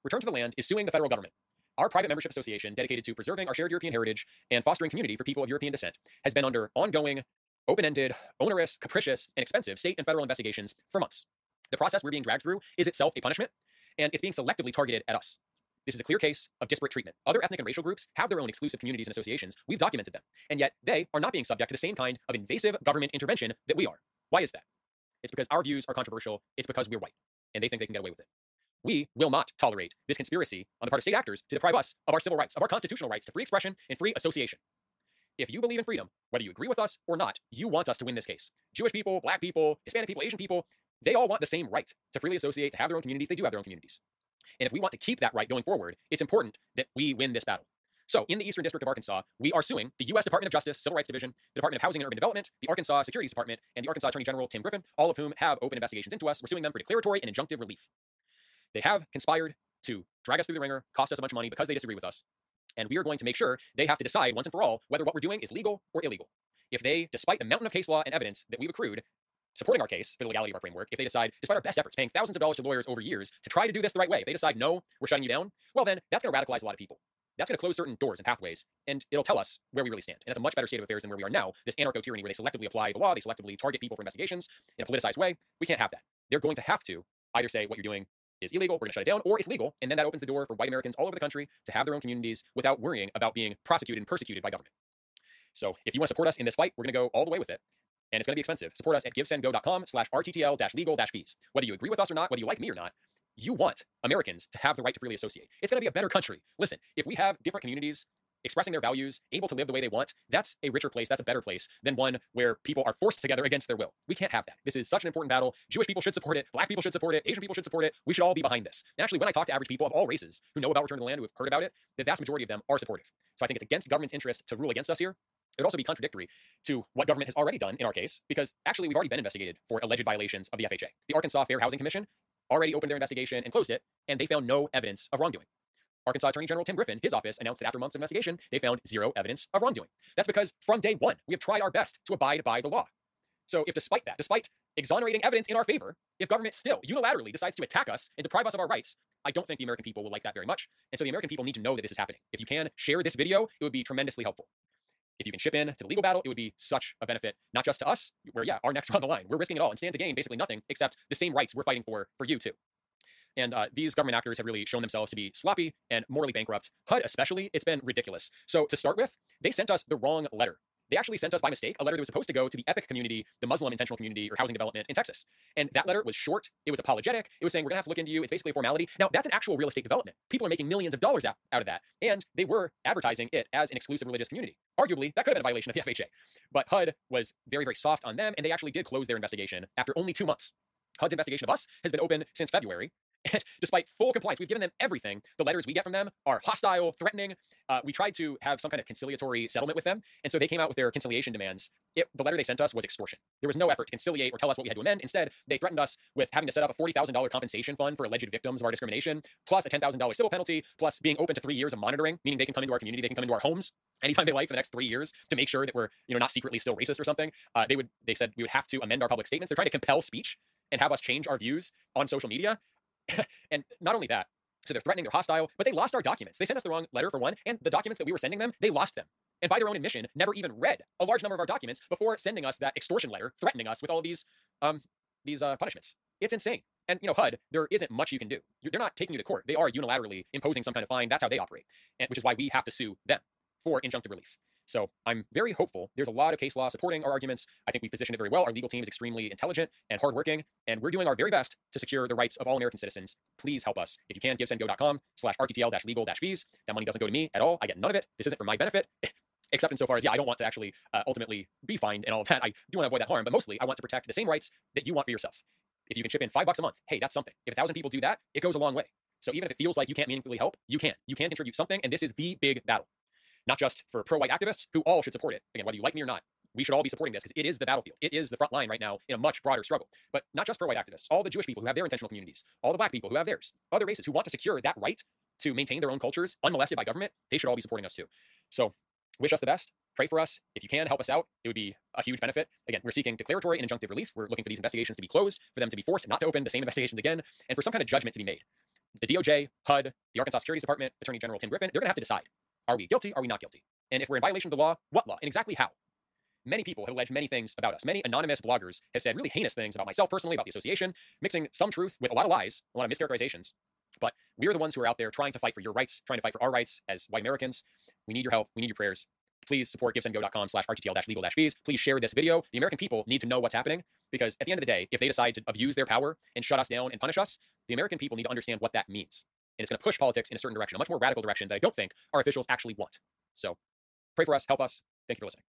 Return to the Land is suing the federal government. Our private membership association, dedicated to preserving our shared European heritage and fostering community for people of European descent, has been under ongoing, open-ended, onerous, capricious, and expensive state and federal investigations for months. The process we're being dragged through is itself a punishment, and it's being selectively targeted at us. This is a clear case of disparate treatment. Other ethnic and racial groups have their own exclusive communities and associations. We've documented them. And yet they are not being subject to the same kind of invasive government intervention that we are. Why is that? It's because our views are controversial. It's because we're white, and they think they can get away with it. We will not tolerate this conspiracy on the part of state actors to deprive us of our civil rights, of our constitutional rights to free expression and free association. If you believe in freedom, whether you agree with us or not, you want us to win this case. Jewish people, black people, Hispanic people, Asian people, they all want the same right to freely associate, to have their own communities. They do have their own communities. And if we want to keep that right going forward, it's important that we win this battle. So in the Eastern District of Arkansas, we are suing the U.S. Department of Justice, Civil Rights Division, the Department of Housing and Urban Development, the Arkansas Securities Department, and the Arkansas Attorney General Tim Griffin, all of whom have open investigations into us. We're suing them for declaratory and injunctive relief. They have conspired to drag us through the ringer, cost us a bunch of money because they disagree with us. And we are going to make sure they have to decide once and for all whether what we're doing is legal or illegal. If they, despite the mountain of case law and evidence that we've accrued supporting our case for the legality of our framework, if they decide, despite our best efforts, paying thousands of dollars to lawyers over years to try to do this the right way, if they decide, no, we're shutting you down, well then, that's going to radicalize a lot of people. That's going to close certain doors and pathways, and it'll tell us where we really stand. And that's a much better state of affairs than where we are now, this anarcho-tyranny where they selectively apply the law, they selectively target people for investigations in a politicized way. We can't have that. They're going to have to either say what you're doing is illegal, we're going to shut it down, or it's legal, and then that opens the door for white Americans all over the country to have their own communities without worrying about being prosecuted and persecuted by government. So if you want to support us in this fight, we're going to go all the way with it. And it's going to be expensive. Support us at givesendgo.com/RTTL-legal-fees. Whether you agree with us or not, whether you like me or not, you want Americans to have the right to freely associate. It's going to be a better country. Listen, if we have different communities expressing their values, able to live the way they want, that's a richer place, that's a better place than one where people are forced together against their will. We can't have that. This is such an important battle. Jewish people should support it. Black people should support it. Asian people should support it. We should all be behind this. And actually, when I talk to average people of all races who know about Return to the Land, who have heard about it, the vast majority of them are supportive. So I think it's against government's interest to rule against us here. It would also be contradictory to what government has already done in our case, because actually we've already been investigated for alleged violations of the FHA. The Arkansas Fair Housing Commission already opened their investigation and closed it, and they found no evidence of wrongdoing. Arkansas Attorney General Tim Griffin, his office, announced that after months of investigation, they found zero evidence of wrongdoing. That's because from day one, we have tried our best to abide by the law. So if despite that, despite exonerating evidence in our favor, if government still unilaterally decides to attack us and deprive us of our rights, I don't think the American people will like that very much. And so the American people need to know that this is happening. If you can share this video, it would be tremendously helpful. If you can chip in to the legal battle, it would be such a benefit, not just to us, where, yeah, our necks are on the line. We're risking it all and stand to gain basically nothing except the same rights we're fighting for you too. And these government actors have really shown themselves to be sloppy and morally bankrupt. HUD especially, it's been ridiculous. So to start with, they sent us the wrong letter. They actually sent us by mistake a letter that was supposed to go to the EPIC community, the Muslim intentional community or housing development in Texas. And that letter was short. It was apologetic. It was saying, we're going to have to look into you. It's basically a formality. Now, that's an actual real estate development. People are making millions of dollars out of that. And they were advertising it as an exclusive religious community. Arguably, that could have been a violation of the FHA. But HUD was very, very soft on them. And they actually did close their investigation after only 2 months. HUD's investigation of us has been open since February. And despite full compliance, we've given them everything. The letters we get from them are hostile, threatening. We tried to have some kind of conciliatory settlement with them. And so they came out with their conciliation demands. The letter they sent us was extortion. There was no effort to conciliate or tell us what we had to amend. Instead, they threatened us with having to set up a $40,000 compensation fund for alleged victims of our discrimination, plus a $10,000 civil penalty, plus being open to 3 years of monitoring, meaning they can come into our community, they can come into our homes anytime they like for the next 3 years to make sure that we're, not secretly still racist or something. They said we would have to amend our public statements. They're trying to compel speech and have us change our views on social media. And not only that, so they're threatening, they're hostile, but they lost our documents. They sent us the wrong letter for one, and the documents that we were sending them, they lost them. And by their own admission, never even read a large number of our documents before sending us that extortion letter, threatening us with all of these punishments. It's insane. And, HUD, there isn't much you can do. They're not taking you to court. They are unilaterally imposing some kind of fine. That's how they operate, and which is why we have to sue them for injunctive relief. So I'm very hopeful. There's a lot of case law supporting our arguments. I think we positioned it very well. Our legal team is extremely intelligent and hardworking, and we're doing our very best to secure the rights of all American citizens. Please help us. If you can, givesendgo.com/RTTL-legal-fees. That money doesn't go to me at all. I get none of it. This isn't for my benefit, except insofar as, I don't want to actually ultimately be fined and all of that. I do want to avoid that harm, but mostly I want to protect the same rights that you want for yourself. If you can chip in $5 a month, hey, that's something. If 1,000 people do that, it goes a long way. So even if it feels like you can't meaningfully help, you can. You can contribute something, and this is the big battle. Not just for pro-white activists, who all should support it. Again, whether you like me or not, we should all be supporting this because it is the battlefield. It is the front line right now in a much broader struggle. But not just pro-white activists, all the Jewish people who have their intentional communities, all the black people who have theirs, other races who want to secure that right to maintain their own cultures unmolested by government, they should all be supporting us too. So wish us the best. Pray for us. If you can help us out, it would be a huge benefit. Again, we're seeking declaratory and injunctive relief. We're looking for these investigations to be closed, for them to be forced not to open the same investigations again, and for some kind of judgment to be made. the DOJ, HUD, the Arkansas Securities Department, Attorney General Tim Griffin, they're going to have to decide, are we guilty? Are we not guilty? And if we're in violation of the law, what law? And exactly how? Many people have alleged many things about us. Many anonymous bloggers have said really heinous things about myself personally, about the association, mixing some truth with a lot of lies, a lot of mischaracterizations. But we're the ones who are out there trying to fight for your rights, trying to fight for our rights as white Americans. We need your help. We need your prayers. Please support givesendgo.com/rttl-legal-fees. Please share this video. The American people need to know what's happening, because at the end of the day, if they decide to abuse their power and shut us down and punish us, the American people need to understand what that means. And it's going to push politics in a certain direction, a much more radical direction that I don't think our officials actually want. So pray for us, help us. Thank you for listening.